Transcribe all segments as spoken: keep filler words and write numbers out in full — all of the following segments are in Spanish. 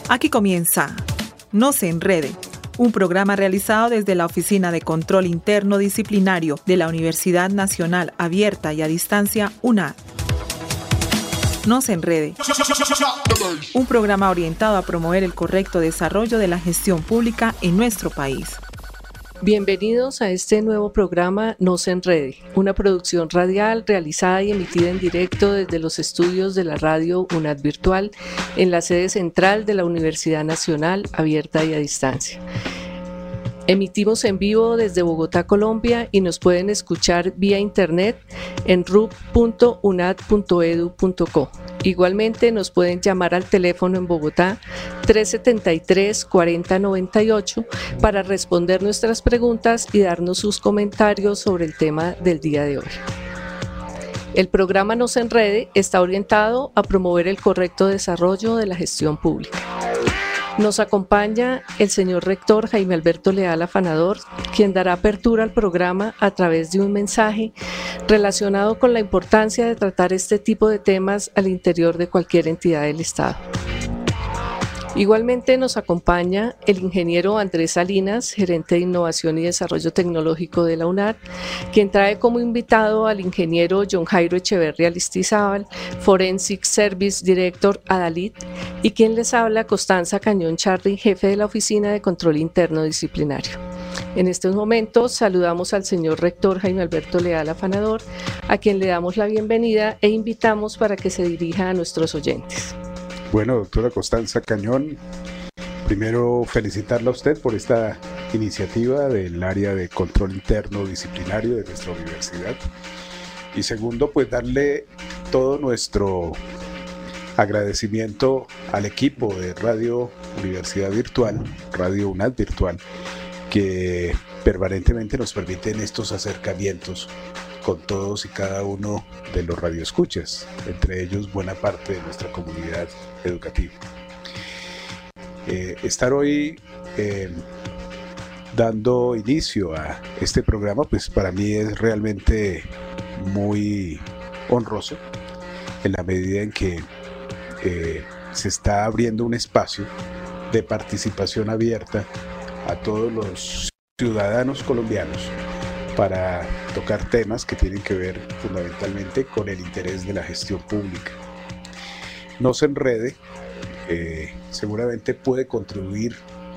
Aquí comienza No se enrede, un programa realizado desde la Oficina de Control Interno Disciplinario de la Universidad Nacional Abierta y a Distancia, UNAD. No se enrede, un programa orientado a promover el correcto desarrollo de la gestión pública en nuestro país. Bienvenidos a este nuevo programa No se enrede, una producción radial realizada y emitida en directo desde los estudios de la radio UNAD Virtual en la sede central de la Universidad Nacional Abierta y a Distancia. Emitimos en vivo desde Bogotá, Colombia, y nos pueden escuchar vía internet en r u p punto u n a d punto e d u punto co. Igualmente nos pueden llamar al teléfono en Bogotá tres setenta y tres, cuarenta noventa y ocho para responder nuestras preguntas y darnos sus comentarios sobre el tema del día de hoy. El programa No se enrede está orientado a promover el correcto desarrollo de la gestión pública. Nos acompaña el señor rector Jaime Alberto Leal Afanador, quien dará apertura al programa a través de un mensaje relacionado con la importancia de tratar este tipo de temas al interior de cualquier entidad del Estado. Igualmente nos acompaña el ingeniero Andrés Salinas, gerente de Innovación y Desarrollo Tecnológico de la UNAD, quien trae como invitado al ingeniero John Jairo Echeverri Aristizábal, Forensic Service Director Adalit, y quien les habla, Constanza Cañón Charri, jefe de la Oficina de Control Interno Disciplinario. En estos momentos saludamos al señor rector Jaime Alberto Leal Afanador, a quien le damos la bienvenida e invitamos para que se dirija a nuestros oyentes. Bueno, doctora Constanza Cañón, primero felicitarla a usted por esta iniciativa del área de control interno disciplinario de nuestra universidad. Y segundo, pues darle todo nuestro agradecimiento al equipo de Radio Universidad Virtual, Radio UNAD Virtual, que permanentemente nos permiten estos acercamientos con todos y cada uno de los radioescuchas, entre ellos buena parte de nuestra comunidad educativa. Eh, estar hoy eh, dando inicio a este programa, pues para mí es realmente muy honroso, en la medida en que eh, se está abriendo un espacio de participación abierta a todos los ciudadanos colombianos para tocar temas que tienen que ver fundamentalmente con el interés de la gestión pública. No se enrede, eh, seguramente puede contribuir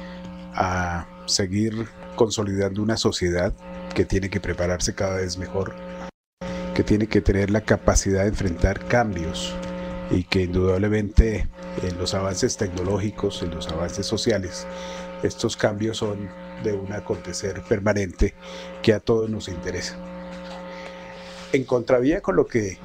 a seguir consolidando una sociedad que tiene que prepararse cada vez mejor, que tiene que tener la capacidad de enfrentar cambios y que indudablemente en los avances tecnológicos, en los avances sociales, estos cambios son de un acontecer permanente que a todos nos interesa. En contravía con lo que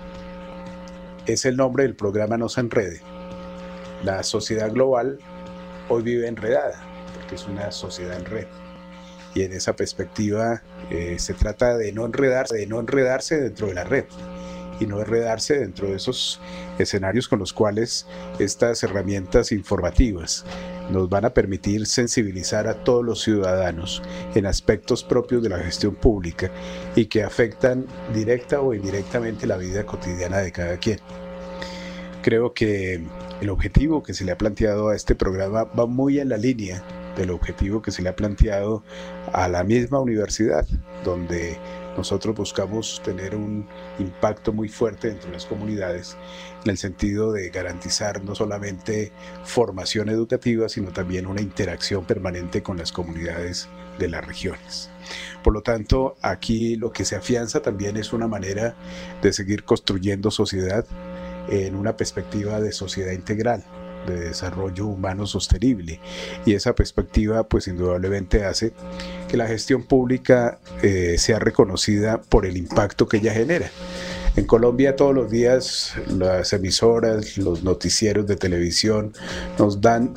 es el nombre del programa No se enrede, la sociedad global hoy vive enredada, porque es una sociedad en red. Y en esa perspectiva eh, se trata de no enredarse, de no enredarse dentro de la red, y no enredarse dentro de esos escenarios con los cuales estas herramientas informativas nos van a permitir sensibilizar a todos los ciudadanos en aspectos propios de la gestión pública y que afectan directa o indirectamente la vida cotidiana de cada quien. Creo que el objetivo que se le ha planteado a este programa va muy en la línea del objetivo que se le ha planteado a la misma universidad, donde nosotros buscamos tener un impacto muy fuerte dentro de las comunidades en el sentido de garantizar no solamente formación educativa, sino también una interacción permanente con las comunidades de las regiones. Por lo tanto, aquí lo que se afianza también es una manera de seguir construyendo sociedad en una perspectiva de sociedad integral, de desarrollo humano sostenible, y esa perspectiva pues indudablemente hace que la gestión pública eh, sea reconocida por el impacto que ella genera. En Colombia todos los días las emisoras, los noticieros de televisión nos dan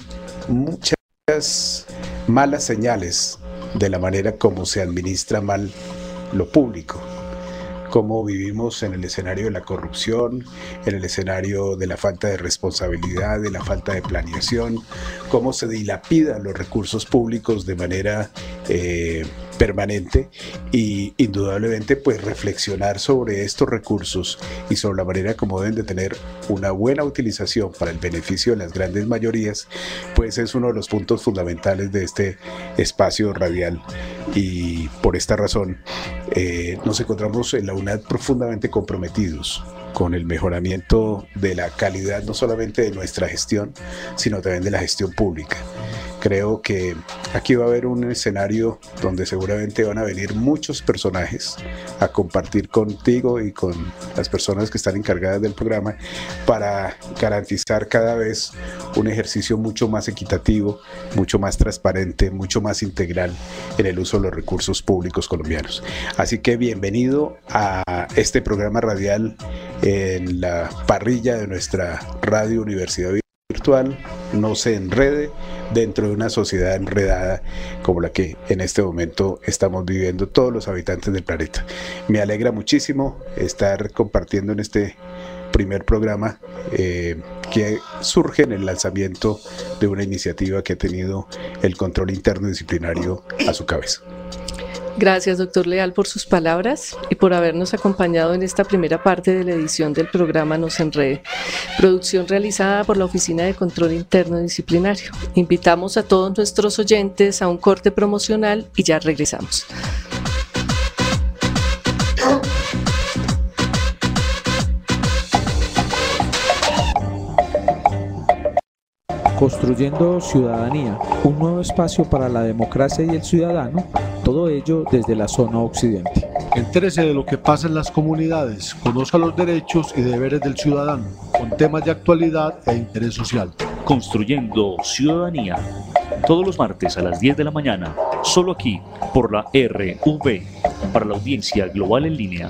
muchas malas señales de la manera como se administra mal lo público, cómo vivimos en el escenario de la corrupción, en el escenario de la falta de responsabilidad, de la falta de planeación, cómo se dilapidan los recursos públicos de manera eh, permanente y indudablemente pues reflexionar sobre estos recursos y sobre la manera como deben de tener una buena utilización para el beneficio de las grandes mayorías, pues es uno de los puntos fundamentales de este espacio radial. Y por esta razón eh, nos encontramos en la UNAD profundamente comprometidos con el mejoramiento de la calidad no solamente de nuestra gestión, sino también de la gestión pública. Creo que aquí va a haber un escenario donde seguramente van a venir muchos personajes a compartir contigo y con las personas que están encargadas del programa para garantizar cada vez un ejercicio mucho más equitativo, mucho más transparente, mucho más integral en el uso de los recursos públicos colombianos. Así que bienvenido a este programa radial en la parrilla de nuestra Radio Universidad Virtual. No se enrede dentro de una sociedad enredada como la que en este momento estamos viviendo todos los habitantes del planeta. Me alegra muchísimo estar compartiendo en este primer programa eh, que surge en el lanzamiento de una iniciativa que ha tenido el control interno disciplinario a su cabeza. Gracias, doctor Leal, por sus palabras y por habernos acompañado en esta primera parte de la edición del programa No se enrede, producción realizada por la Oficina de Control Interno Disciplinario. Invitamos a todos nuestros oyentes a un corte promocional y ya regresamos. Construyendo ciudadanía, un nuevo espacio para la democracia y el ciudadano, todo ello desde la zona occidente. Entérese de lo que pasa en las comunidades, conozca los derechos y deberes del ciudadano, con temas de actualidad e interés social. Construyendo ciudadanía, todos los martes a las diez de la mañana, solo aquí por la R V, para la audiencia global en línea.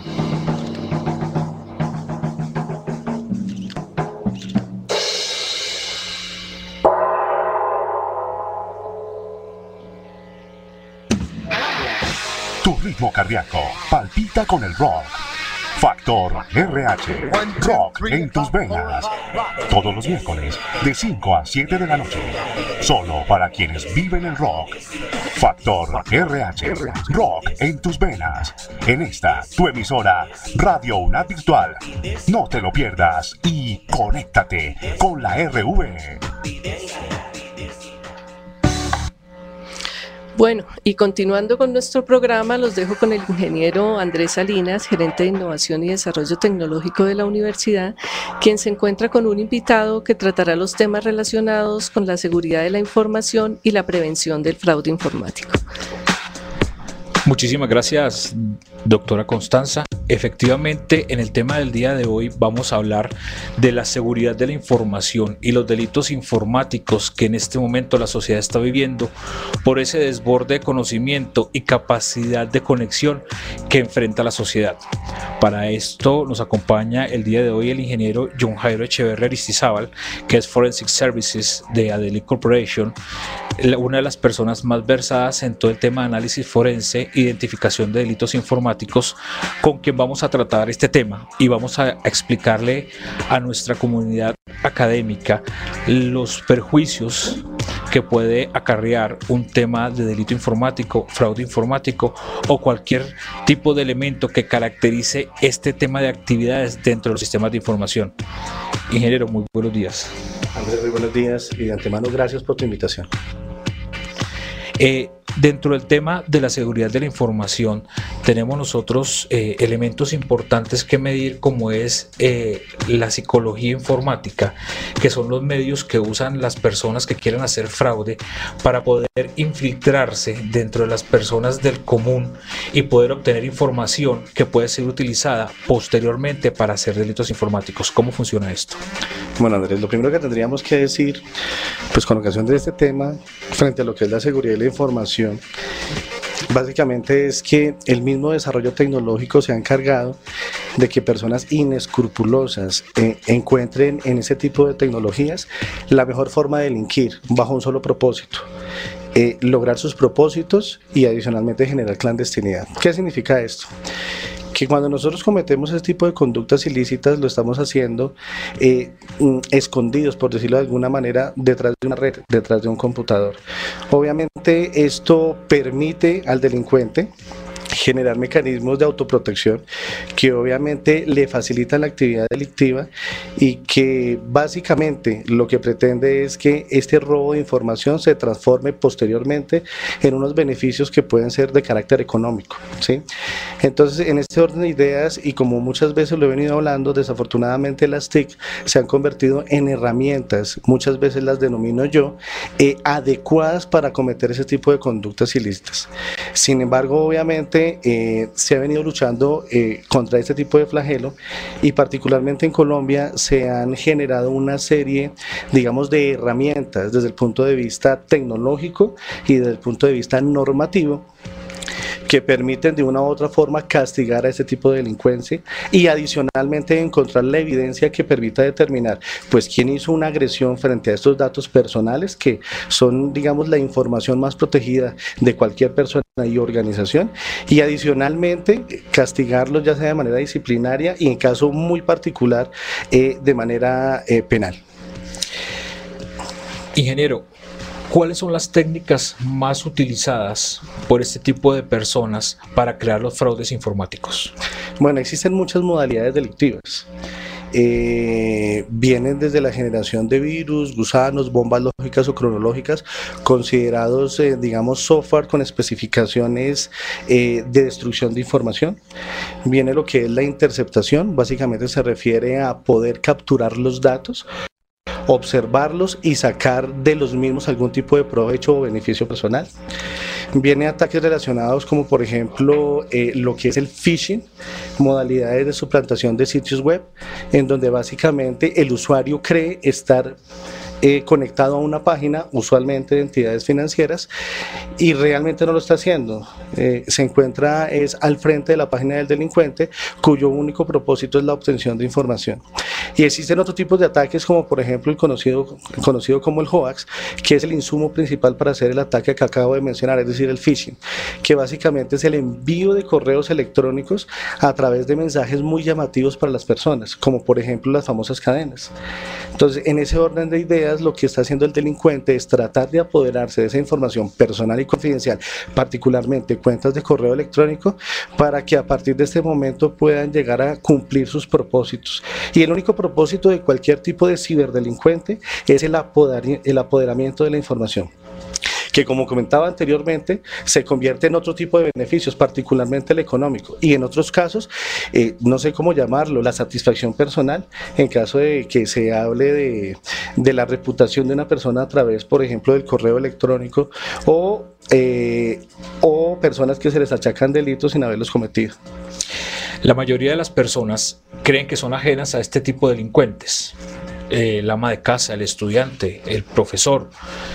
Tu ritmo cardíaco palpita con el rock. Factor R H, rock en tus venas. Todos los miércoles de cinco a siete de la noche. Solo para quienes viven el rock. Factor R H, rock en tus venas. En esta, tu emisora Radio UNAD Virtual. No te lo pierdas y conéctate con la R V. Bueno, y continuando con nuestro programa, los dejo con el ingeniero Andrés Salinas, gerente de Innovación y Desarrollo Tecnológico de la universidad, quien se encuentra con un invitado que tratará los temas relacionados con la seguridad de la información y la prevención del fraude informático. Muchísimas gracias, doctora Constanza. Efectivamente, en el tema del día de hoy vamos a hablar de la seguridad de la información y los delitos informáticos que en este momento la sociedad está viviendo por ese desborde de conocimiento y capacidad de conexión que enfrenta la sociedad. Para esto nos acompaña el día de hoy el ingeniero John Jairo Echeverri Aristizábal, que es Forensic Services de Adeli Corporation, una de las personas más versadas en todo el tema de análisis forense, identificación de delitos informáticos, con quien vamos a tratar este tema y vamos a explicarle a nuestra comunidad académica los perjuicios que puede acarrear un tema de delito informático, fraude informático o cualquier tipo de elemento que caracterice este tema de actividades dentro de los sistemas de información. Ingeniero, muy buenos días. Andrés, muy buenos días y de antemano gracias por tu invitación. Eh, dentro del tema de la seguridad de la información tenemos nosotros eh, elementos importantes que medir, como es eh, la psicología informática, que son los medios que usan las personas que quieren hacer fraude para poder infiltrarse dentro de las personas del común y poder obtener información que puede ser utilizada posteriormente para hacer delitos informáticos. ¿Cómo funciona esto? Bueno, Andrés, lo primero que tendríamos que decir, pues con ocasión de este tema, frente a lo que es la seguridad de la información, básicamente es que el mismo desarrollo tecnológico se ha encargado de que personas inescrupulosas eh, encuentren en ese tipo de tecnologías la mejor forma de delinquir bajo un solo propósito. Eh, lograr sus propósitos y adicionalmente generar clandestinidad. ¿Qué significa esto? que cuando nosotros cometemos ese tipo de conductas ilícitas lo estamos haciendo eh, escondidos, por decirlo de alguna manera, detrás de una red, detrás de un computador. Obviamente esto permite al delincuente generar mecanismos de autoprotección que obviamente le facilitan la actividad delictiva y que básicamente lo que pretende es que este robo de información se transforme posteriormente en unos beneficios que pueden ser de carácter económico, ¿sí? Entonces, en este orden de ideas, y como muchas veces lo he venido hablando, desafortunadamente las T I C se han convertido en herramientas, muchas veces las denomino yo, eh, adecuadas para cometer ese tipo de conductas ilícitas. Sin embargo, obviamente, Eh, se ha venido luchando eh, contra este tipo de flagelo, y particularmente en Colombia se han generado una serie, digamos, de herramientas desde el punto de vista tecnológico y desde el punto de vista normativo que permiten de una u otra forma castigar a este tipo de delincuencia y adicionalmente encontrar la evidencia que permita determinar pues quién hizo una agresión frente a estos datos personales, que son, digamos, la información más protegida de cualquier persona y organización, y adicionalmente castigarlos ya sea de manera disciplinaria y en caso muy particular eh, de manera eh, penal. Ingeniero, ¿cuáles son las técnicas más utilizadas por este tipo de personas para crear los fraudes informáticos? Bueno, existen muchas modalidades delictivas. Eh, vienen desde la generación de virus, gusanos, bombas lógicas o cronológicas, considerados, eh, digamos, software con especificaciones eh, de destrucción de información. Viene lo que es la interceptación, básicamente se refiere a poder capturar los datos, observarlos y sacar de los mismos algún tipo de provecho o beneficio personal. Viene ataques relacionados como por ejemplo eh, lo que es el phishing, modalidades de suplantación de sitios web, en donde básicamente el usuario cree estar Eh, conectado a una página, usualmente de entidades financieras, y realmente no lo está haciendo. Eh, se encuentra es al frente de la página del delincuente, cuyo único propósito es la obtención de información. Y existen otros tipos de ataques, como por ejemplo el conocido, conocido como el hoax, que es el insumo principal para hacer el ataque que acabo de mencionar, es decir, el phishing, que básicamente es el envío de correos electrónicos a través de mensajes muy llamativos para las personas, como por ejemplo las famosas cadenas. Entonces, en ese orden de ideas, lo que está haciendo el delincuente es tratar de apoderarse de esa información personal y confidencial, particularmente cuentas de correo electrónico, para que a partir de este momento puedan llegar a cumplir sus propósitos. Y el único propósito de cualquier tipo de ciberdelincuente es el, apoder, el apoderamiento de la información, que como comentaba anteriormente, se convierte en otro tipo de beneficios, particularmente el económico, y en otros casos, eh, no sé cómo llamarlo, la satisfacción personal, en caso de que se hable de, de la reputación de una persona a través, por ejemplo, del correo electrónico, o, eh, o personas que se les achacan delitos sin haberlos cometido. La mayoría de las personas creen que son ajenas a este tipo de delincuentes, eh, el ama de casa, el estudiante, el profesor,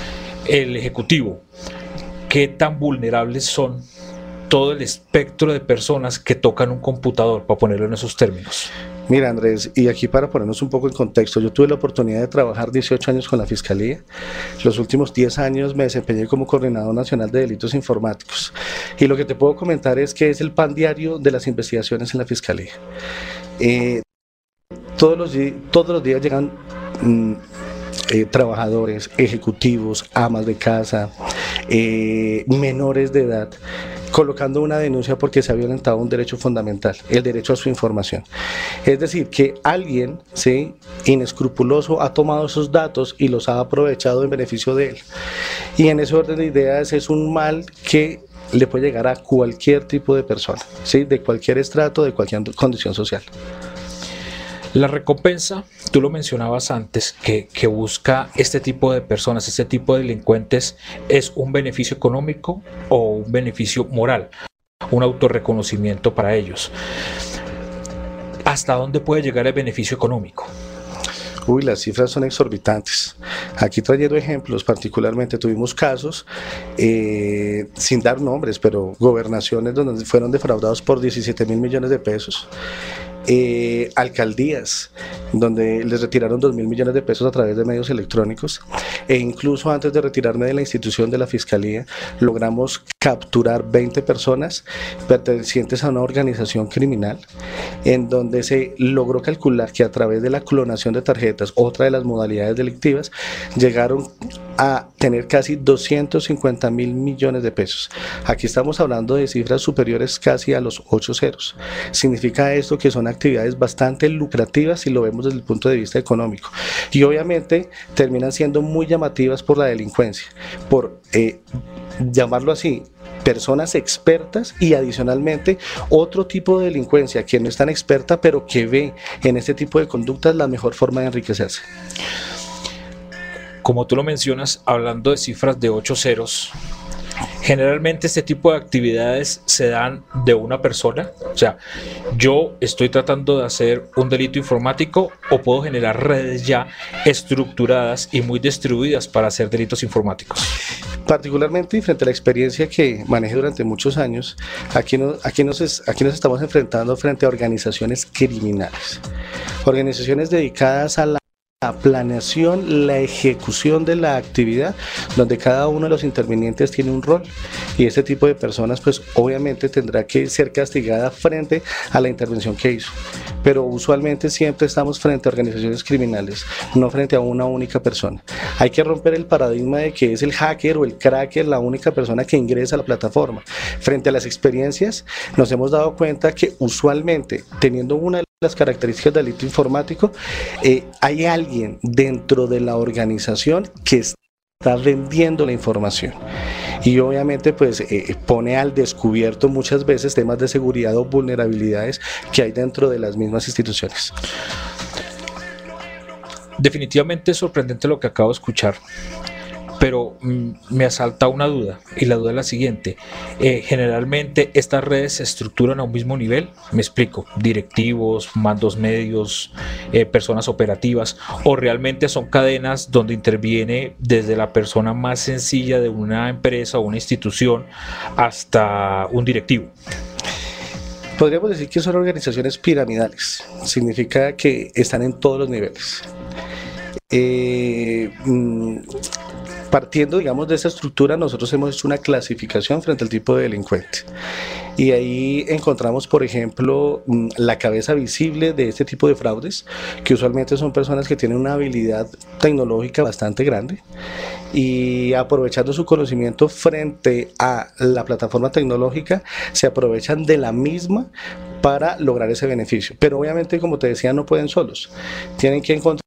el ejecutivo. ¿Qué tan vulnerables son todo el espectro de personas que tocan un computador, para ponerlo en esos términos? Mira, Andrés, y aquí para ponernos un poco en contexto, yo tuve la oportunidad de trabajar dieciocho años con la Fiscalía. Los últimos diez años me desempeñé como Coordinador Nacional de Delitos Informáticos, y lo que te puedo comentar es que es el pan diario de las investigaciones en la Fiscalía. Eh, todos, los, todos los días llegan mmm, Eh, trabajadores, ejecutivos, amas de casa, eh, menores de edad, colocando una denuncia porque se ha violentado un derecho fundamental, el derecho a su información. Es decir, que alguien, ¿sí?, inescrupuloso ha tomado esos datos y los ha aprovechado en beneficio de él. Y en ese orden de ideas es un mal que le puede llegar a cualquier tipo de persona, ¿sí?, de cualquier estrato, de cualquier condición social. La recompensa, tú lo mencionabas antes, que, que busca este tipo de personas, este tipo de delincuentes, ¿es un beneficio económico o un beneficio moral? Un autorreconocimiento para ellos. ¿Hasta dónde puede llegar el beneficio económico? Uy, las cifras son exorbitantes. Aquí trayendo ejemplos, particularmente tuvimos casos, eh, sin dar nombres, pero gobernaciones donde fueron defraudados por diecisiete mil millones de pesos. eh, alcaldías, donde les retiraron dos mil millones de pesos a través de medios electrónicos, e incluso antes de retirarme de la institución de la Fiscalía, logramos capturar veinte personas pertenecientes a una organización criminal, en donde se logró calcular que a través de la clonación de tarjetas, otra de las modalidades delictivas, llegaron a tener casi doscientos cincuenta mil millones de pesos. Aquí estamos hablando de cifras superiores casi a los ocho ceros. Significa esto que son actividades bastante lucrativas si lo vemos desde el punto de vista económico, y obviamente terminan siendo muy llamativas por la delincuencia, por eh, llamarlo así, personas expertas, y adicionalmente otro tipo de delincuencia que no es tan experta pero que ve en este tipo de conductas la mejor forma de enriquecerse. Como tú lo mencionas, hablando de cifras de ocho ceros, generalmente este tipo de actividades se dan de una persona. O sea, yo estoy tratando de hacer un delito informático, o puedo generar redes ya estructuradas y muy distribuidas para hacer delitos informáticos. Particularmente y frente a la experiencia que manejé durante muchos años, aquí, no, aquí, nos es, aquí nos estamos enfrentando frente a organizaciones criminales, organizaciones dedicadas a la la planeación, la ejecución de la actividad, donde cada uno de los intervinientes tiene un rol, y este tipo de personas pues obviamente tendrá que ser castigada frente a la intervención que hizo, pero usualmente siempre estamos frente a organizaciones criminales, no frente a una única persona. Hay que romper el paradigma de que es el hacker o el cracker la única persona que ingresa a la plataforma. Frente a las experiencias nos hemos dado cuenta que usualmente, teniendo una de las características del delito informático, eh, hay alguien dentro de la organización que está vendiendo la información, y obviamente pues eh, pone al descubierto muchas veces temas de seguridad o vulnerabilidades que hay dentro de las mismas instituciones. Definitivamente es sorprendente lo que acabo de escuchar, pero mm, me asalta una duda, y la duda es la siguiente. Eh, generalmente estas redes se estructuran a un mismo nivel, me explico, directivos, mandos medios, eh, personas operativas, o realmente son cadenas donde interviene desde la persona más sencilla de una empresa o una institución hasta un directivo. Podríamos decir que son organizaciones piramidales, significa que están en todos los niveles. Eh, mm, Partiendo, digamos, de esta estructura, nosotros hemos hecho una clasificación frente al tipo de delincuente, y ahí encontramos, por ejemplo, la cabeza visible de este tipo de fraudes, que usualmente son personas que tienen una habilidad tecnológica bastante grande, y aprovechando su conocimiento frente a la plataforma tecnológica, se aprovechan de la misma para lograr ese beneficio. Pero obviamente, como te decía, no pueden solos, tienen que encontrar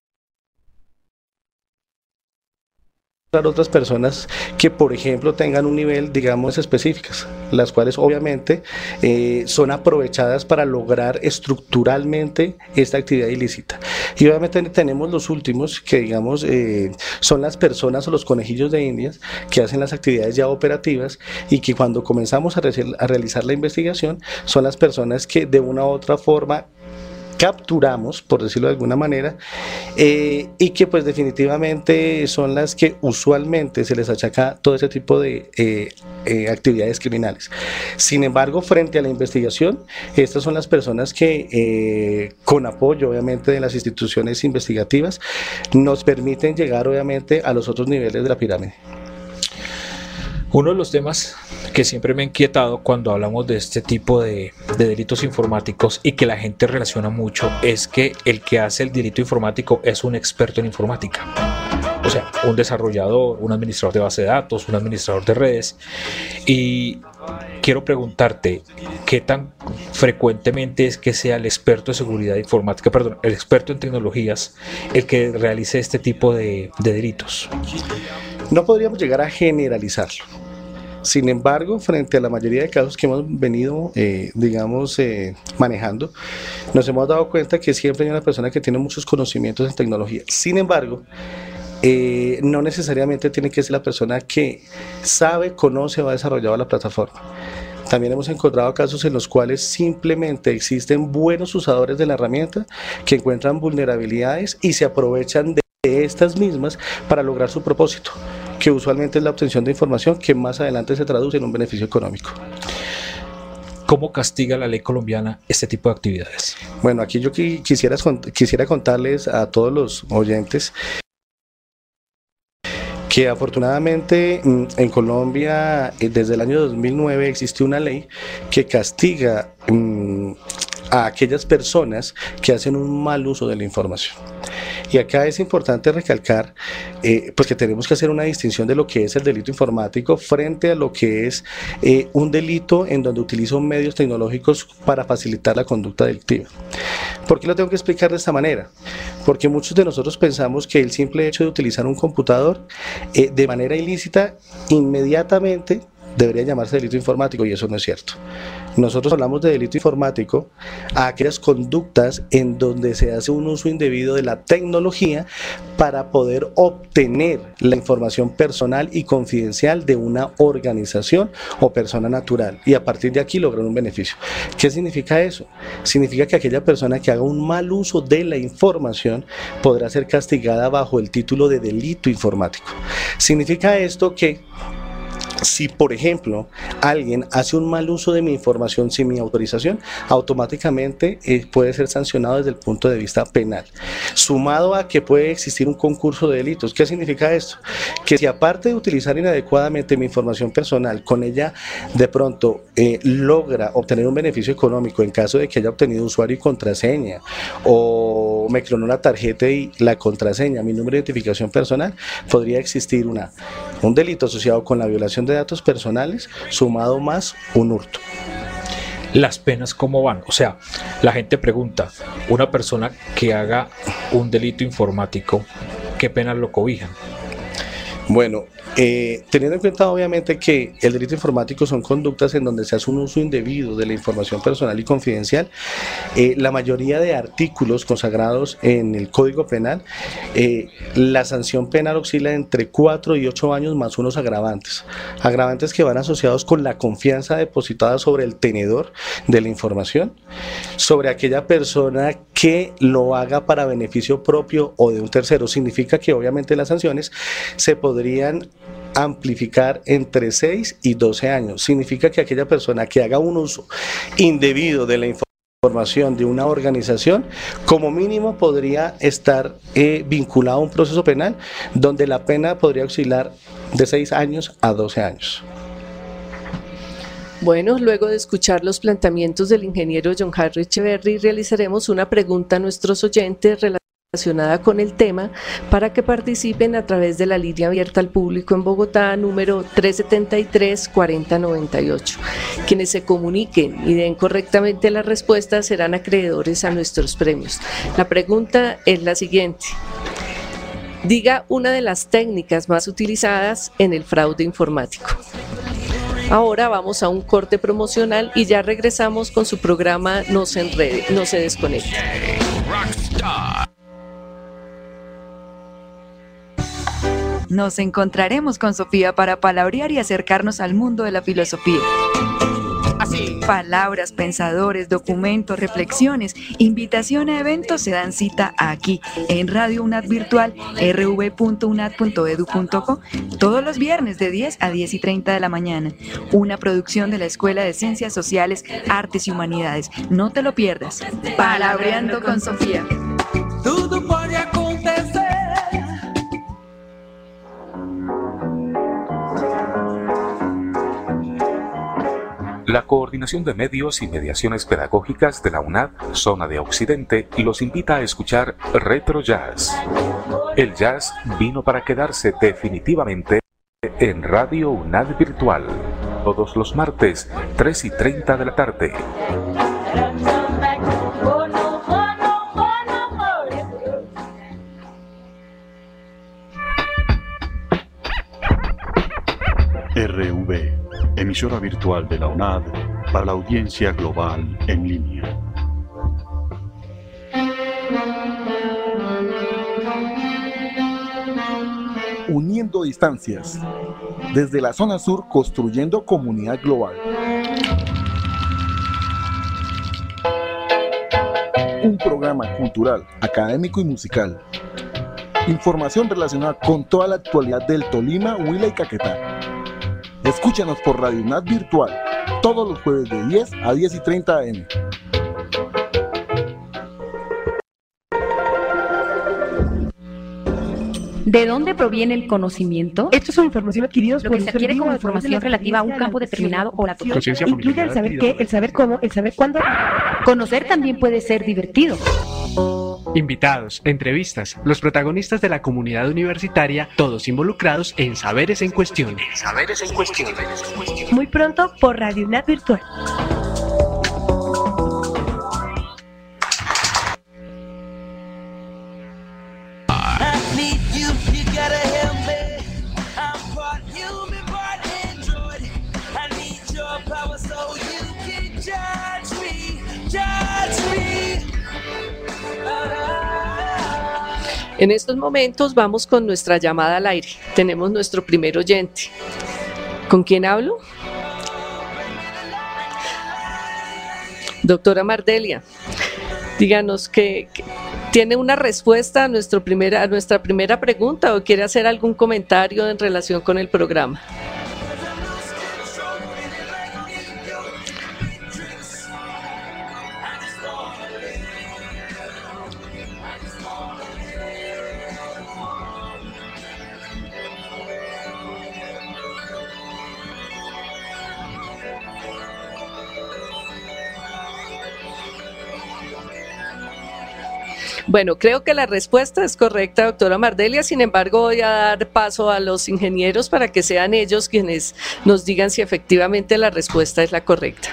otras personas que, por ejemplo, tengan un nivel, digamos, específicas, las cuales obviamente eh, son aprovechadas para lograr estructuralmente esta actividad ilícita. Y obviamente tenemos los últimos, que digamos eh, son las personas o los conejillos de indias que hacen las actividades ya operativas, y que cuando comenzamos a, re- a realizar la investigación son las personas que de una u otra forma capturamos, por decirlo de alguna manera, eh, y que pues definitivamente son las que usualmente se les achaca todo ese tipo de eh, eh, actividades criminales. Sin embargo, frente a la investigación, estas son las personas que eh, con apoyo obviamente de las instituciones investigativas nos permiten llegar obviamente a los otros niveles de la pirámide. Uno de los temas que siempre me ha inquietado cuando hablamos de este tipo de, de delitos informáticos, y que la gente relaciona mucho, es que el que hace el delito informático es un experto en informática. O sea, un desarrollador, un administrador de base de datos, un administrador de redes. Y quiero preguntarte, ¿qué tan frecuentemente es que sea el experto de seguridad informática, perdón, el experto en tecnologías, el que realice este tipo de, de delitos? No podríamos llegar a generalizarlo. Sin embargo, frente a la mayoría de casos que hemos venido, eh, digamos, eh, manejando, nos hemos dado cuenta que siempre hay una persona que tiene muchos conocimientos en tecnología. Sin embargo, eh, no necesariamente tiene que ser la persona que sabe, conoce o ha desarrollado la plataforma. También hemos encontrado casos en los cuales simplemente existen buenos usadores de la herramienta que encuentran vulnerabilidades y se aprovechan de estas mismas para lograr su propósito, que usualmente es la obtención de información que más adelante se traduce en un beneficio económico. cómo castiga la ley colombiana este tipo de actividades. Bueno, aquí yo quisiera, quisiera contarles a todos los oyentes que afortunadamente en Colombia desde el año dos mil nueve existe una ley que castiga um, a aquellas personas que hacen un mal uso de la información. Y acá es importante recalcar eh, pues que tenemos que hacer una distinción de lo que es el delito informático frente a lo que es eh, un delito en donde utilizo medios tecnológicos para facilitar la conducta delictiva. ¿Por qué lo tengo que explicar de esta manera? Porque muchos de nosotros pensamos que el simple hecho de utilizar un computador eh, de manera ilícita inmediatamente debería llamarse delito informático, y eso no es cierto. Nosotros hablamos de delito informático a aquellas conductas en donde se hace un uso indebido de la tecnología para poder obtener la información personal y confidencial de una organización o persona natural, y a partir de aquí lograr un beneficio. ¿Qué significa eso? Significa que aquella persona que haga un mal uso de la información podrá ser castigada bajo el título de delito informático. Significa esto que si, por ejemplo, alguien hace un mal uso de mi información sin mi autorización, automáticamente eh, puede ser sancionado desde el punto de vista penal. Sumado a que puede existir un concurso de delitos. ¿Qué significa esto? Que si aparte de utilizar inadecuadamente mi información personal, con ella de pronto eh, logra obtener un beneficio económico en caso de que haya obtenido usuario y contraseña, o me clonó la tarjeta y la contraseña, mi número de identificación personal, podría existir una, un delito asociado con la violación de datos personales, sumado más un hurto. Las penas, ¿cómo van? O sea, la gente pregunta, una persona que haga un delito informático, ¿qué penas lo cobijan? Bueno, eh, teniendo en cuenta obviamente que el delito informático son conductas en donde se hace un uso indebido de la información personal y confidencial, eh, la mayoría de artículos consagrados en el Código Penal, eh, la sanción penal oscila entre cuatro y ocho años más unos agravantes, agravantes que van asociados con la confianza depositada sobre el tenedor de la información, sobre aquella persona que lo haga para beneficio propio o de un tercero. Significa que obviamente las sanciones se podrían amplificar entre seis y doce años. Significa que aquella persona que haga un uso indebido de la información de una organización, como mínimo podría estar eh, vinculado a un proceso penal donde la pena podría oscilar de seis años a doce años. Bueno, luego de escuchar los planteamientos del ingeniero John Harry Echeverry, realizaremos una pregunta a nuestros oyentes relacionada con el tema para que participen a través de la línea abierta al público en Bogotá, número tres setenta y tres, cuarenta noventa y ocho. Quienes se comuniquen y den correctamente las respuestas serán acreedores a nuestros premios. La pregunta es la siguiente. Diga una de las técnicas más utilizadas en el fraude informático. Ahora vamos a un corte promocional y ya regresamos con su programa No se enrede, no se desconecte. Nos encontraremos con Sofía para palabrear y acercarnos al mundo de la filosofía. Así. Palabras, pensadores, documentos, reflexiones, invitación a eventos se dan cita aquí, en Radio UNAD Virtual, r v punto unad punto edu punto co, todos los viernes de diez a diez y treinta de la mañana. Una producción de la Escuela de Ciencias Sociales, Artes y Humanidades. No te lo pierdas. Palabreando con Sofía. Todo puede acontecer. La Coordinación de Medios y Mediaciones Pedagógicas de la UNAD, Zona de Occidente, los invita a escuchar Retro Jazz. El jazz vino para quedarse definitivamente en Radio UNAD Virtual, todos los martes, tres y treinta de la tarde. R V, emisora virtual de la UNAD para la audiencia global en línea. Uniendo distancias. Desde la zona sur, construyendo comunidad global. Un programa cultural, académico y musical. Información relacionada con toda la actualidad del Tolima, Huila y Caquetá. Escúchanos por Radio UNAD Virtual, todos los jueves de diez a diez y treinta a eme. ¿De dónde proviene el conocimiento? Esto es una información adquirida Lo que se adquiere como información relativa a un campo determinado o la conciencia. Incluye el saber qué, el saber cómo, el saber cuándo. Conocer también puede ser divertido. Invitados, entrevistas, los protagonistas de la comunidad universitaria, todos involucrados en Saberes en Cuestión. En Saberes en Cuestión. Muy pronto por Radio UNAD Virtual. En estos momentos vamos con nuestra llamada al aire. Tenemos nuestro primer oyente. ¿Con quién hablo? Doctora Mardelia, díganos que, que tiene una respuesta a, nuestro primera, a nuestra primera pregunta o quiere hacer algún comentario en relación con el programa. Bueno, creo que la respuesta es correcta, doctora Mardelia. Sin embargo, voy a dar paso a los ingenieros para que sean ellos quienes nos digan si efectivamente la respuesta es la correcta.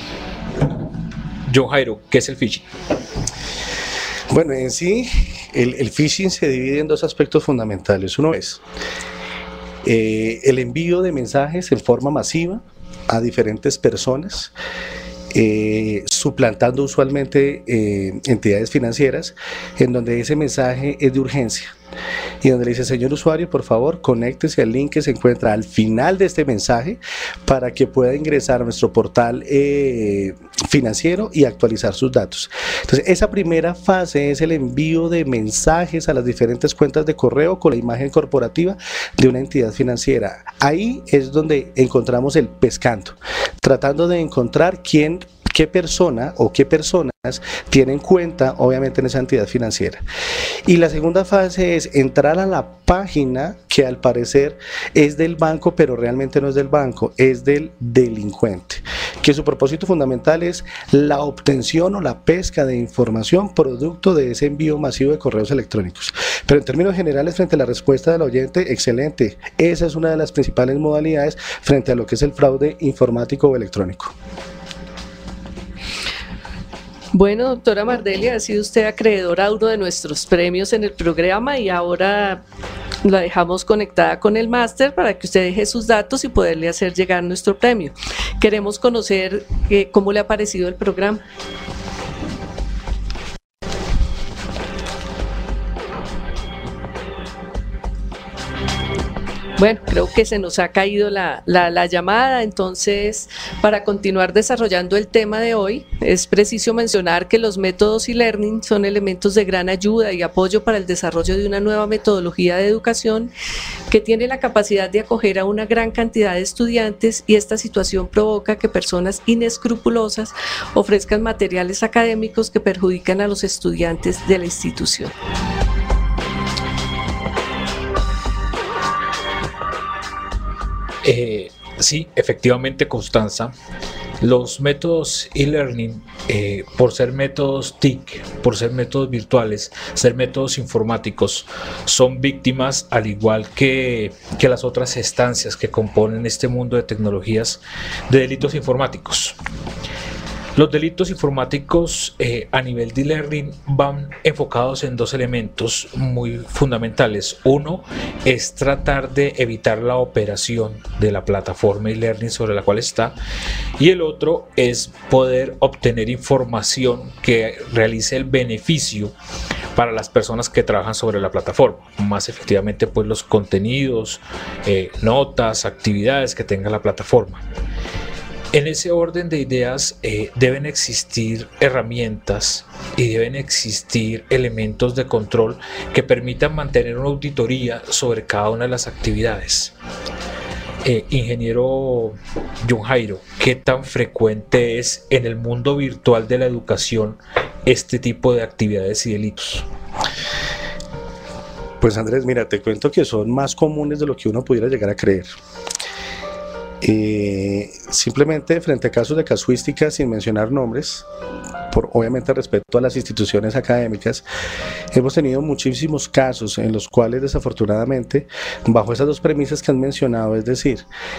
John Jairo, ¿qué es el phishing? Bueno, en sí, el, el phishing se divide en dos aspectos fundamentales. Uno es eh, el envío de mensajes en forma masiva a diferentes personas, Eh, suplantando usualmente eh, entidades financieras, en donde ese mensaje es de urgencia y donde le dice: señor usuario, por favor, conéctese al link que se encuentra al final de este mensaje para que pueda ingresar a nuestro portal eh, financiero y actualizar sus datos. Entonces, esa primera fase es el envío de mensajes a las diferentes cuentas de correo con la imagen corporativa de una entidad financiera. Ahí es donde encontramos el pescando, tratando de encontrar quién, qué persona o qué personas tienen cuenta, obviamente, en esa entidad financiera. Y la segunda fase es entrar a la página que al parecer es del banco, pero realmente no es del banco, es del delincuente, que su propósito fundamental es la obtención o la pesca de información producto de ese envío masivo de correos electrónicos. Pero en términos generales, frente a la respuesta del oyente, excelente. Esa es una de las principales modalidades frente a lo que es el fraude informático o electrónico. Bueno, doctora Mardelia, ha sido usted acreedora a uno de nuestros premios en el programa y ahora la dejamos conectada con el máster para que usted deje sus datos y poderle hacer llegar nuestro premio. Queremos conocer eh, cómo le ha parecido el programa. Bueno, creo que se nos ha caído la, la, la llamada, entonces para continuar desarrollando el tema de hoy, es preciso mencionar que los métodos e-learning son elementos de gran ayuda y apoyo para el desarrollo de una nueva metodología de educación que tiene la capacidad de acoger a una gran cantidad de estudiantes, y esta situación provoca que personas inescrupulosas ofrezcan materiales académicos que perjudican a los estudiantes de la institución. Eh, sí, efectivamente, Constanza, los métodos e-learning, eh, por ser métodos T I C, por ser métodos virtuales, ser métodos informáticos, son víctimas, al igual que, que las otras estancias que componen este mundo de tecnologías, de delitos informáticos. Los delitos informáticos eh, a nivel de e-learning van enfocados en dos elementos muy fundamentales. Uno es tratar de evitar la operación de la plataforma e-learning sobre la cual está, y el otro es poder obtener información que realice el beneficio para las personas que trabajan sobre la plataforma, más efectivamente pues los contenidos, eh, notas, actividades que tenga la plataforma. En ese orden de ideas eh, deben existir herramientas y deben existir elementos de control que permitan mantener una auditoría sobre cada una de las actividades. Eh, ingeniero John Jairo, ¿qué tan frecuente es en el mundo virtual de la educación este tipo de actividades y delitos? Pues Andrés, mira, te cuento que son más comunes de lo que uno pudiera llegar a creer. Eh, simplemente frente a casos de casuística, sin mencionar nombres, por obviamente respeto a las instituciones académicas, hemos tenido muchísimos casos en los cuales desafortunadamente, bajo esas dos premisas que han mencionado, es decir,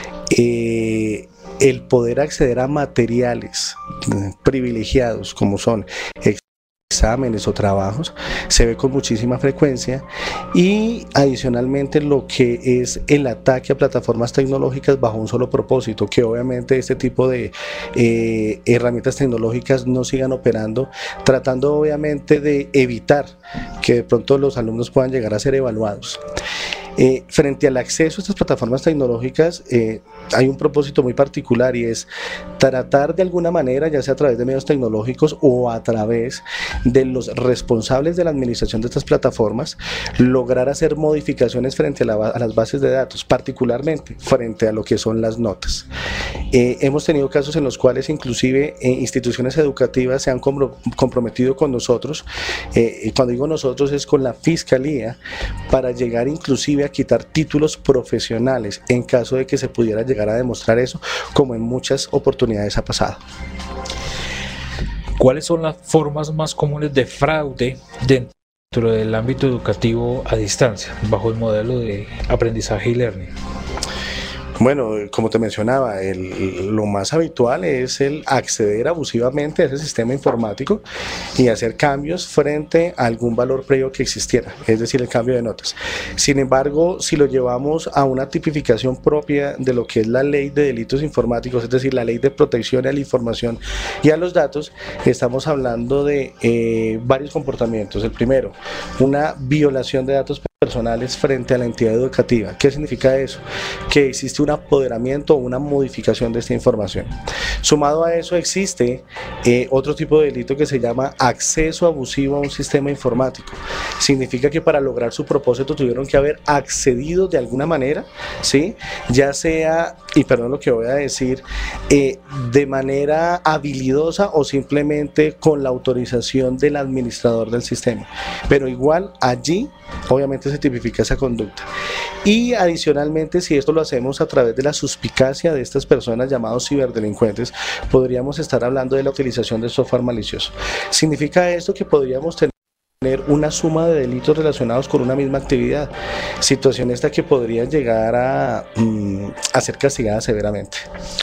eh, el poder acceder a materiales eh, privilegiados como son exámenes o trabajos, se ve con muchísima frecuencia, y adicionalmente lo que es el ataque a plataformas tecnológicas bajo un solo propósito, que obviamente este tipo de eh, herramientas tecnológicas no sigan operando, tratando obviamente de evitar que de pronto los alumnos puedan llegar a ser evaluados. Eh, frente al acceso a estas plataformas tecnológicas eh, hay un propósito muy particular, y es tratar de alguna manera, ya sea a través de medios tecnológicos o a través de los responsables de la administración de estas plataformas, lograr hacer modificaciones frente a, la, a las bases de datos, particularmente frente a lo que son las notas. Eh, hemos tenido casos en los cuales inclusive eh, instituciones educativas se han compro comprometido con nosotros, eh, y cuando digo nosotros es con la Fiscalía, para llegar inclusive a quitar títulos profesionales en caso de que se pudiera llegar a demostrar eso, como en muchas oportunidades ha pasado. ¿Cuáles son las formas más comunes de fraude dentro del ámbito educativo a distancia, bajo el modelo de aprendizaje y learning? Bueno, como te mencionaba, el, lo más habitual es el acceder abusivamente a ese sistema informático y hacer cambios frente a algún valor previo que existiera, es decir, el cambio de notas. Sin embargo, si lo llevamos a una tipificación propia de lo que es la ley de delitos informáticos, es decir, la ley de protección a la información y a los datos, estamos hablando de eh, varios comportamientos. El primero, una violación de datos personales frente a la entidad educativa. ¿Qué significa eso? Que existe un apoderamiento o una modificación de esta información. Sumado a eso existe eh, otro tipo de delito que se llama acceso abusivo a un sistema informático. Significa que para lograr su propósito tuvieron que haber accedido de alguna manera, ¿sí? Ya sea, y perdón lo que voy a decir, eh, de manera habilidosa o simplemente con la autorización del administrador del sistema. Pero igual allí obviamente se tipifica esa conducta. Y adicionalmente, si esto lo hacemos a través de la suspicacia de estas personas llamados ciberdelincuentes, podríamos estar hablando de la utilización de software malicioso. Significa esto que podríamos tener una suma de delitos relacionados con una misma actividad, situación esta que podría llegar a, mm, a ser castigada severamente.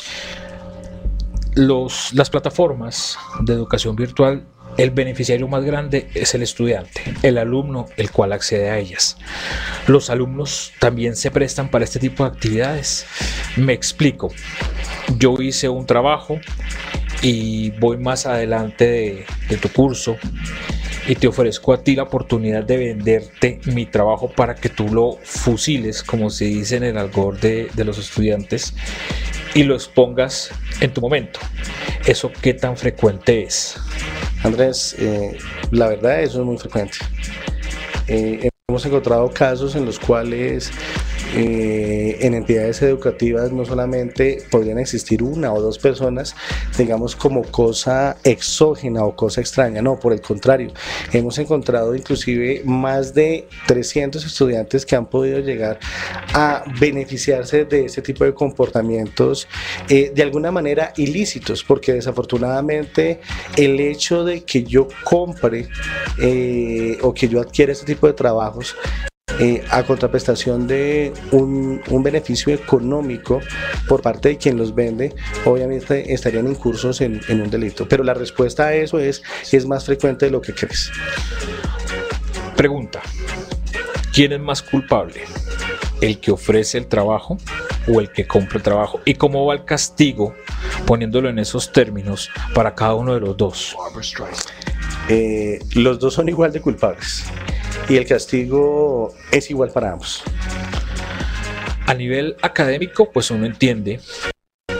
Los, las plataformas de educación virtual, el beneficiario más grande es el estudiante, el alumno, el cual accede a ellas. Los alumnos también se prestan para este tipo de actividades. Me explico. Yo hice un trabajo y voy más adelante de, de tu curso y te ofrezco a ti la oportunidad de venderte mi trabajo para que tú lo fusiles, como se dice en el argot de, de los estudiantes, y lo expongas en tu momento. ¿Eso qué tan frecuente es? Andrés, eh, la verdad eso es muy frecuente. Eh, hemos encontrado casos en los cuales eh, en entidades educativas no solamente podrían existir una o dos personas, digamos, como cosa exógena o cosa extraña, no, por el contrario, hemos encontrado inclusive más de trescientos estudiantes que han podido llegar a beneficiarse de este tipo de comportamientos eh, de alguna manera ilícitos, porque desafortunadamente el hecho de que yo compre eh, o que yo adquiera este tipo de trabajos Eh, a contraprestación de un, un beneficio económico por parte de quien los vende, obviamente estarían incursos en, en un delito. Pero la respuesta a eso es, es más frecuente de lo que crees. Pregunta: ¿quién es más culpable? ¿El que ofrece el trabajo o el que compra el trabajo? ¿Y cómo va el castigo, poniéndolo en esos términos, para cada uno de los dos? Eh, los dos son igual de culpables y el castigo es igual para ambos. A nivel académico, pues uno entiende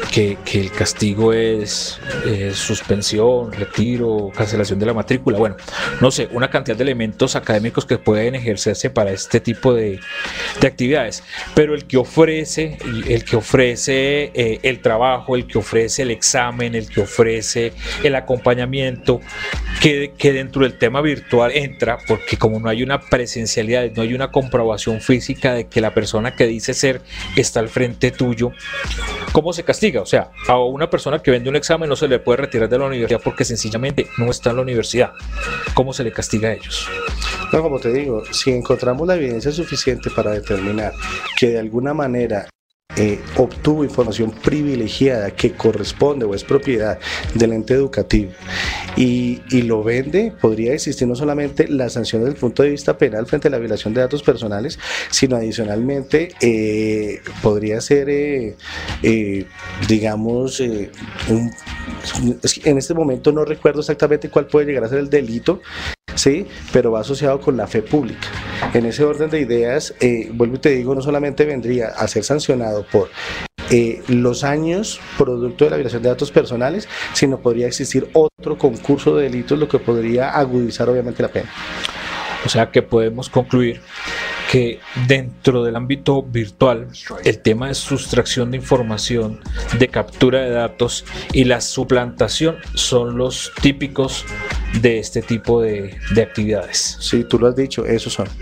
que, que el castigo es eh, suspensión, retiro, cancelación de la matrícula, bueno, no sé, una cantidad de elementos académicos que pueden ejercerse para este tipo de, de actividades, pero el que ofrece, el que ofrece eh, el trabajo, el que ofrece el examen, el que ofrece el acompañamiento, que, que dentro del tema virtual entra, porque como no hay una presencialidad, no hay una comprobación física de que la persona que dice ser está al frente tuyo, ¿cómo se castiga? O sea, a una persona que vende un examen no se le puede retirar de la universidad porque sencillamente no está en la universidad. ¿Cómo se le castiga a ellos? No, como te digo, si encontramos la evidencia suficiente para determinar que de alguna manera Eh, obtuvo información privilegiada que corresponde o es propiedad del ente educativo y, y lo vende, podría existir no solamente la sanción desde el punto de vista penal frente a la violación de datos personales, sino adicionalmente eh, podría ser, eh, eh, digamos, eh, un, en este momento no recuerdo exactamente cuál puede llegar a ser el delito, sí, pero va asociado con la fe pública. En ese orden de ideas, eh, vuelvo y te digo, no solamente vendría a ser sancionado por eh, los años producto de la violación de datos personales, sino podría existir otro concurso de delitos, lo que podría agudizar obviamente la pena. O sea que podemos concluir que dentro del ámbito virtual el tema de sustracción de información, de captura de datos y la suplantación son los típicos de este tipo de, de actividades. Sí, tú lo has dicho, esos son.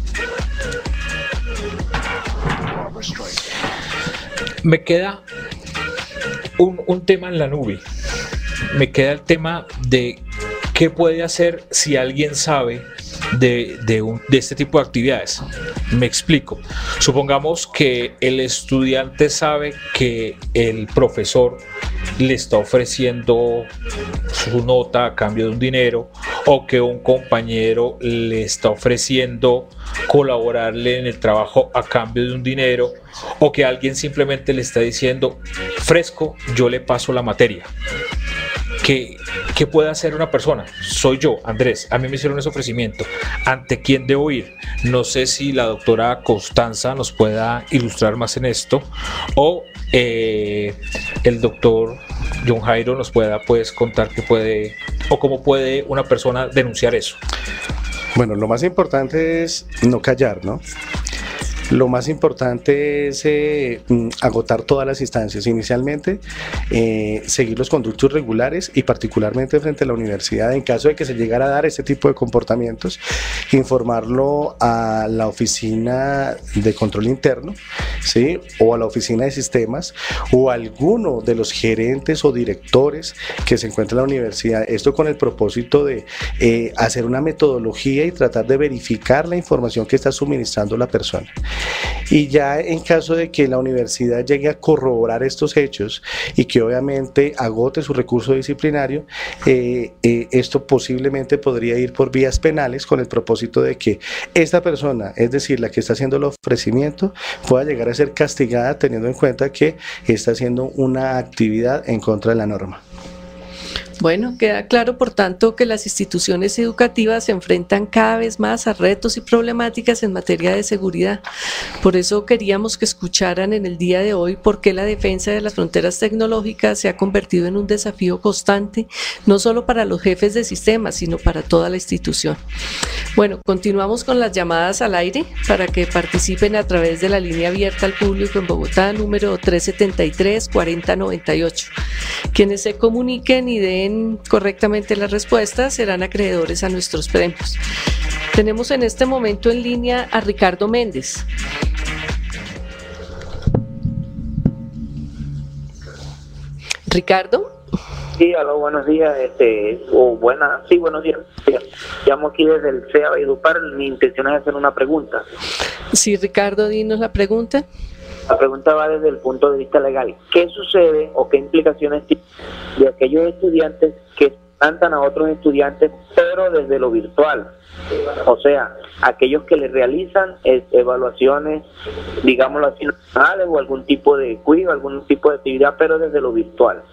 Me queda un, un tema en la nube. Me queda el tema de qué puede hacer si alguien sabe de, de, un, de este tipo de actividades. Me explico. Supongamos que el estudiante sabe que el profesor le está ofreciendo su nota a cambio de un dinero, o que un compañero le está ofreciendo colaborarle en el trabajo a cambio de un dinero, o que alguien simplemente le está diciendo fresco, yo le paso la materia. ¿Qué, ¿Qué puede hacer una persona? Soy yo, Andrés, a mí me hicieron ese ofrecimiento. ¿Ante quién debo ir? No sé si la doctora Constanza nos pueda ilustrar más en esto, o eh, el doctor John Jairo nos pueda pues contar qué puede, o cómo puede una persona denunciar eso. Bueno, lo más importante es no callar, ¿no? Lo más importante es eh, agotar todas las instancias. Inicialmente, eh, seguir los conductos regulares y particularmente frente a la universidad, en caso de que se llegara a dar este tipo de comportamientos, informarlo a la oficina de control interno, ¿sí? O a la oficina de sistemas, o a alguno de los gerentes o directores que se encuentran en la universidad. Esto con el propósito de eh, hacer una metodología y tratar de verificar la información que está suministrando la persona. Y ya en caso de que la universidad llegue a corroborar estos hechos y que obviamente agote su recurso disciplinario, eh, eh, esto posiblemente podría ir por vías penales con el propósito de que esta persona, es decir, la que está haciendo el ofrecimiento, pueda llegar a ser castigada teniendo en cuenta que está haciendo una actividad en contra de la norma. Bueno, queda claro, por tanto, que las instituciones educativas se enfrentan cada vez más a retos y problemáticas en materia de seguridad. Por eso queríamos que escucharan en el día de hoy por qué la defensa de las fronteras tecnológicas se ha convertido en un desafío constante, no solo para los jefes de sistemas, sino para toda la institución. Bueno, continuamos con las llamadas al aire para que participen a través de la línea abierta al público en Bogotá, número tres setenta y tres, cuarenta noventa y ocho. Quienes se comuniquen y den correctamente las respuestas serán acreedores a nuestros premios. Tenemos en este momento en línea a Ricardo Méndez. Ricardo. Sí, aló, buenos días, este, o buenas, sí, buenos días. Llamo aquí desde el C E A Valledupar, mi intención es hacer una pregunta. Sí, Ricardo, dinos la pregunta. La pregunta va desde el punto de vista legal. ¿Qué sucede o qué implicaciones tiene de aquellos estudiantes que suplantan a otros estudiantes, pero desde lo virtual? O sea, aquellos que le realizan eh, evaluaciones, digámoslo así, nacionales o algún tipo de quiz, algún tipo de actividad, pero desde lo virtual.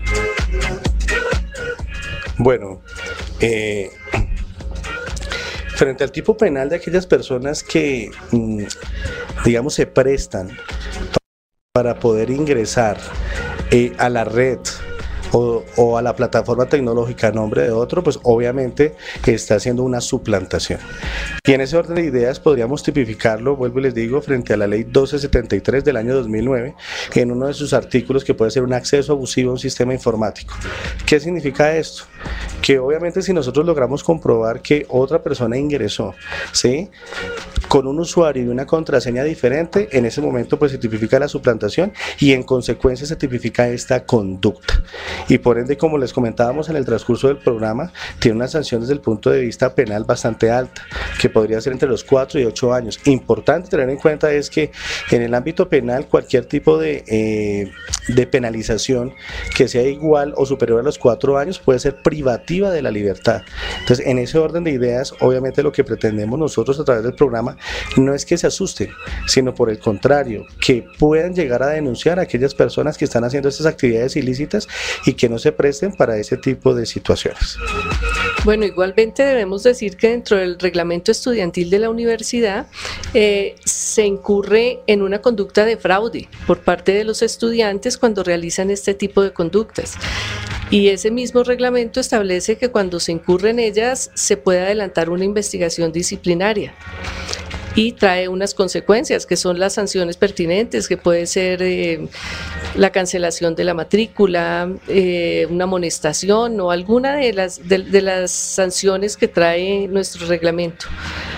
Bueno, eh... frente al tipo penal de aquellas personas que, digamos, se prestan para poder ingresar eh, a la red O, o a la plataforma tecnológica a nombre de otro, pues obviamente está haciendo una suplantación. Y en ese orden de ideas podríamos tipificarlo, vuelvo y les digo, frente a la ley doce setenta y tres del año dos mil nueve, en uno de sus artículos, que puede ser un acceso abusivo a un sistema informático. ¿Qué significa esto? Que obviamente si nosotros logramos comprobar que otra persona ingresó, ¿sí?, con un usuario y una contraseña diferente, en ese momento pues se tipifica la suplantación y en consecuencia se tipifica esta conducta. Y por ende, como les comentábamos en el transcurso del programa, tiene una sanción desde el punto de vista penal bastante alta, que podría ser entre los cuatro y ocho años. Importante tener en cuenta es que en el ámbito penal cualquier tipo de, eh, de penalización que sea igual o superior a los cuatro años puede ser privativa de la libertad. Entonces, en ese orden de ideas, obviamente lo que pretendemos nosotros a través del programa no es que se asusten, sino por el contrario, que puedan llegar a denunciar a aquellas personas que están haciendo estas actividades ilícitas y que no se presten para ese tipo de situaciones. Bueno, igualmente debemos decir que dentro del reglamento estudiantil de la universidad eh, se incurre en una conducta de fraude por parte de los estudiantes cuando realizan este tipo de conductas. Y ese mismo reglamento establece que cuando se incurre en ellas se puede adelantar una investigación disciplinaria y trae unas consecuencias que son las sanciones pertinentes, que puede ser eh, la cancelación de la matrícula, eh, una amonestación o alguna de las, de, de las sanciones que trae nuestro reglamento.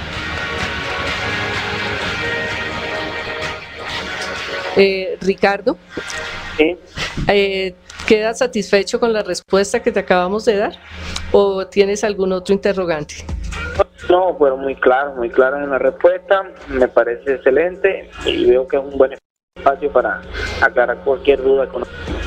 Eh, Ricardo, ¿Sí? eh, ¿quedas satisfecho con la respuesta que te acabamos de dar o tienes algún otro interrogante? No, fueron muy claros, muy claras en la respuesta, me parece excelente y veo que es un buen espacio para aclarar cualquier duda. Con...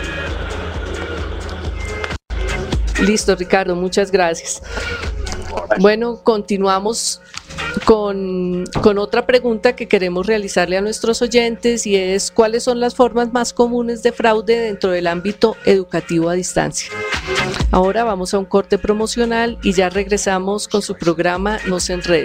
Listo, Ricardo, muchas gracias. Bueno, continuamos con, con otra pregunta que queremos realizarle a nuestros oyentes y es: ¿cuáles son las formas más comunes de fraude dentro del ámbito educativo a distancia? Ahora vamos a un corte promocional y ya regresamos con su programa No se enrede.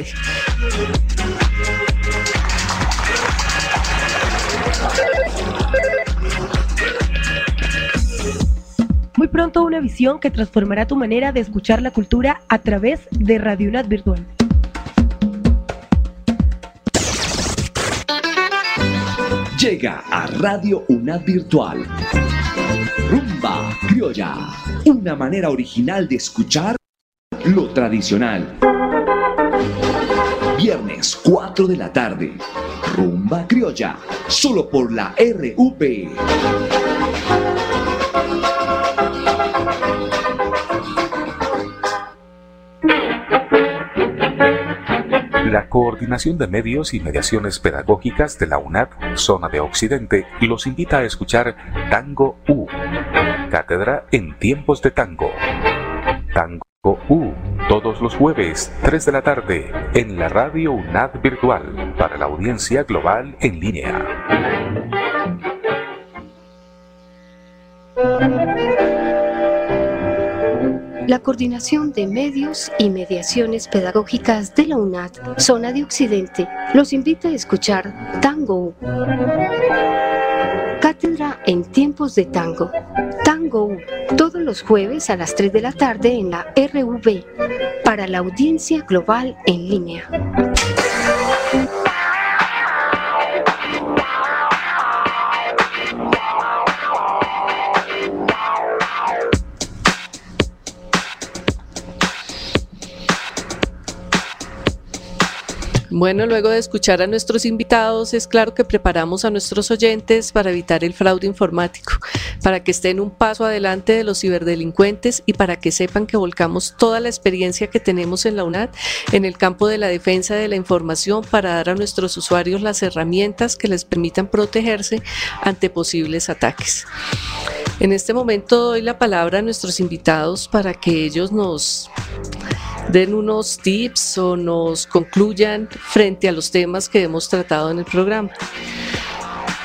Muy pronto una visión que transformará tu manera de escuchar la cultura a través de Radio UNAD Virtual. Llega a Radio UNAD Virtual Rumba Criolla, una manera original de escuchar lo tradicional. Viernes cuatro de la tarde, Rumba Criolla, solo por la R V. La Coordinación de Medios y Mediaciones Pedagógicas de la UNAD, Zona de Occidente, los invita a escuchar Tango U, Cátedra en Tiempos de Tango. Tango U, todos los jueves, tres de la tarde, en la Radio UNAD Virtual, para la audiencia global en línea. La Coordinación de Medios y Mediaciones Pedagógicas de la UNAD, Zona de Occidente, los invita a escuchar Tango U, Cátedra en Tiempos de Tango. Tango U, todos los jueves a las tres de la tarde en la R V, para la audiencia global en línea. Bueno, luego de escuchar a nuestros invitados, es claro que preparamos a nuestros oyentes para evitar el fraude informático, para que estén un paso adelante de los ciberdelincuentes y para que sepan que volcamos toda la experiencia que tenemos en la UNAD en el campo de la defensa de la información para dar a nuestros usuarios las herramientas que les permitan protegerse ante posibles ataques. En este momento doy la palabra a nuestros invitados para que ellos nos den unos tips o nos concluyan frente a los temas que hemos tratado en el programa.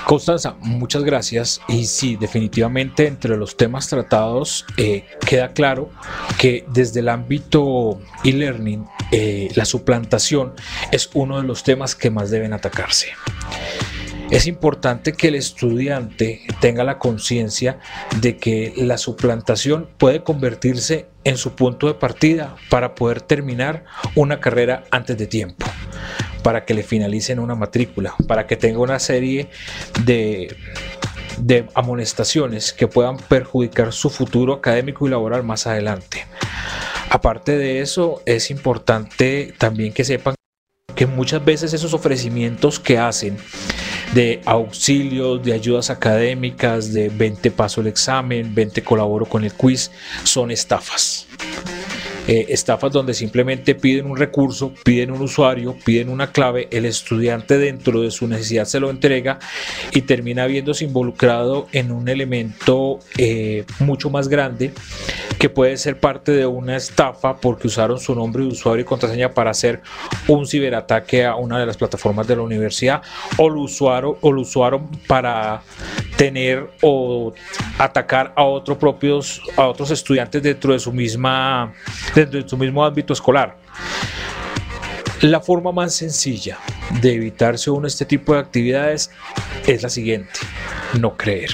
Constanza, muchas gracias. Y sí, definitivamente entre los temas tratados eh, queda claro que desde el ámbito e-learning eh, la suplantación es uno de los temas que más deben atacarse. Es importante que el estudiante tenga la conciencia de que la suplantación puede convertirse en su punto de partida para poder terminar una carrera antes de tiempo, para que le finalicen una matrícula, para que tenga una serie de, de amonestaciones que puedan perjudicar su futuro académico y laboral más adelante. Aparte de eso, es importante también que sepan que muchas veces esos ofrecimientos que hacen de auxilios, de ayudas académicas, de ven te paso el examen, ven te colaboro con el quiz, son estafas. Eh, estafas donde simplemente piden un recurso, piden un usuario, piden una clave, el estudiante dentro de su necesidad se lo entrega y termina viéndose involucrado en un elemento eh, mucho más grande que puede ser parte de una estafa porque usaron su nombre de usuario y contraseña para hacer un ciberataque a una de las plataformas de la universidad, o lo usuaron, o lo usaron para tener o atacar a otros propios, a otros estudiantes dentro de su misma dentro de su mismo ámbito escolar. La forma más sencilla de evitarse uno este tipo de actividades es la siguiente: no creer.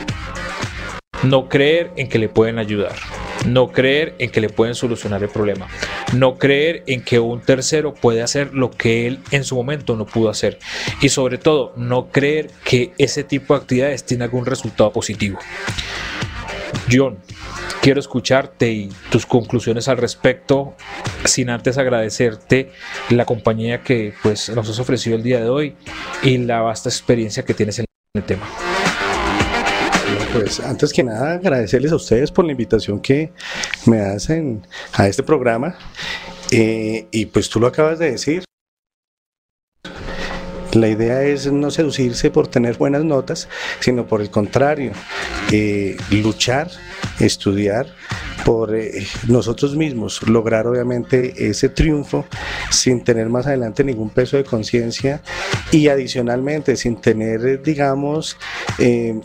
No creer en que le pueden ayudar. No creer en que le pueden solucionar el problema. No creer en que un tercero puede hacer lo que él en su momento no pudo hacer. Y sobre todo, no creer que ese tipo de actividades tiene algún resultado positivo. John, quiero escucharte y tus conclusiones al respecto, sin antes agradecerte la compañía que pues, nos has ofrecido el día de hoy y la vasta experiencia que tienes en el tema. Pues antes que nada agradecerles a ustedes por la invitación que me hacen a este programa eh, y pues tú lo acabas de decir. La idea es no seducirse por tener buenas notas, sino por el contrario, eh, luchar, estudiar por eh, nosotros mismos, lograr obviamente ese triunfo sin tener más adelante ningún peso de conciencia y adicionalmente sin tener, digamos, eh,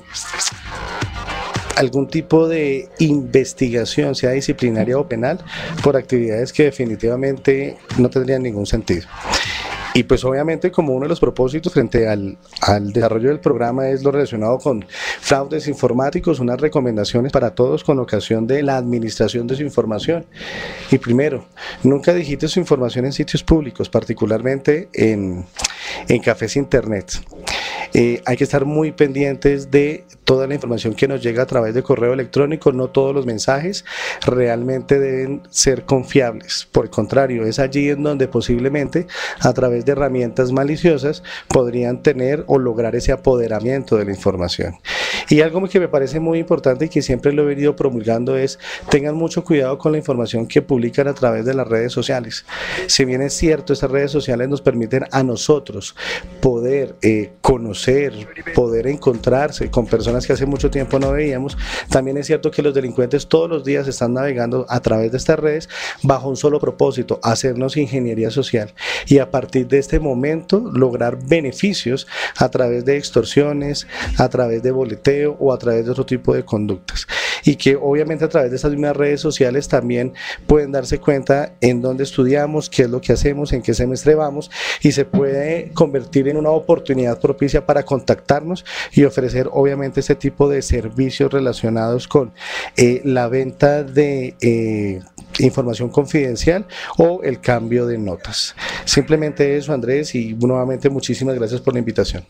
algún tipo de investigación, sea disciplinaria o penal, por actividades que definitivamente no tendrían ningún sentido. Y pues obviamente como uno de los propósitos frente al, al desarrollo del programa es lo relacionado con fraudes informáticos, unas recomendaciones para todos con ocasión de la administración de su información. Y primero, nunca digite su información en sitios públicos, particularmente en, en cafés internet. Eh, hay que estar muy pendientes de toda la información que nos llega a través de correo electrónico. No todos los mensajes realmente deben ser confiables, por el contrario, es allí en donde posiblemente a través de herramientas maliciosas podrían tener o lograr ese apoderamiento de la información. Y algo que me parece muy importante y que siempre lo he venido promulgando es: tengan mucho cuidado con la información que publican a través de las redes sociales. Si bien es cierto, estas redes sociales nos permiten a nosotros poder eh, conocer, poder encontrarse con personas que hace mucho tiempo no veíamos, también es cierto que los delincuentes todos los días están navegando a través de estas redes bajo un solo propósito: hacernos ingeniería social y a partir de este momento lograr beneficios a través de extorsiones, a través de boleteo o a través de otro tipo de conductas, y que obviamente a través de estas mismas redes sociales también pueden darse cuenta en dónde estudiamos, qué es lo que hacemos, en qué semestre vamos, y se puede convertir en una oportunidad propicia para contactarnos y ofrecer obviamente este tipo de servicios relacionados con eh, la venta de eh, información confidencial o el cambio de notas. Simplemente eso, Andrés, y nuevamente muchísimas gracias por la invitación.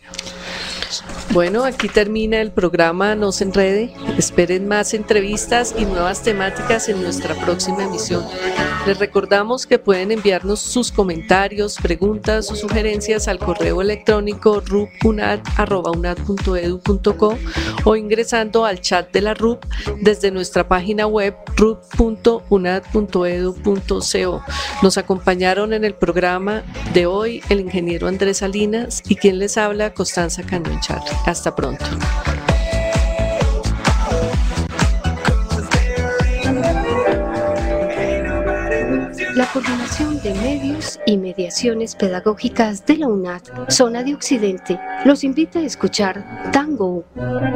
Bueno, aquí termina el programa No se enrede. Esperen más entrevistas y nuevas temáticas en nuestra próxima emisión. Les recordamos que pueden enviarnos sus comentarios, preguntas o sugerencias al correo electrónico rupunad arroba unad punto edu punto co o ingresando al chat de la R U P desde nuestra página web rup punto unad punto edu punto co. Nos acompañaron en el programa de hoy el ingeniero Andrés Salinas y quien les habla, Constanza Canonchar. Hasta pronto. La coordinación de Medios y Mediaciones Pedagógicas de la UNAD, Zona de Occidente, los invita a escuchar Tango U.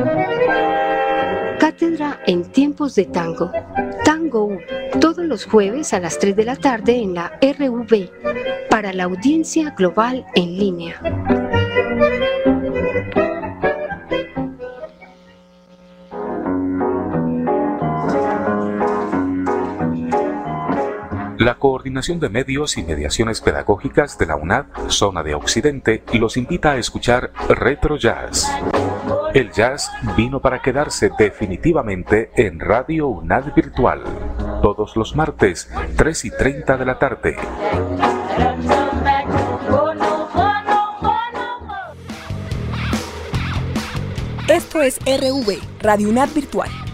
Cátedra en tiempos de tango. Tango U, todos los jueves a las tres de la tarde en la R U V, para la audiencia global en línea. La Coordinación de Medios y Mediaciones Pedagógicas de la UNAD, Zona de Occidente, los invita a escuchar Retro Jazz. El jazz vino para quedarse definitivamente en Radio UNAD Virtual, todos los martes, tres y treinta de la tarde. Esto es R V, Radio UNAD Virtual.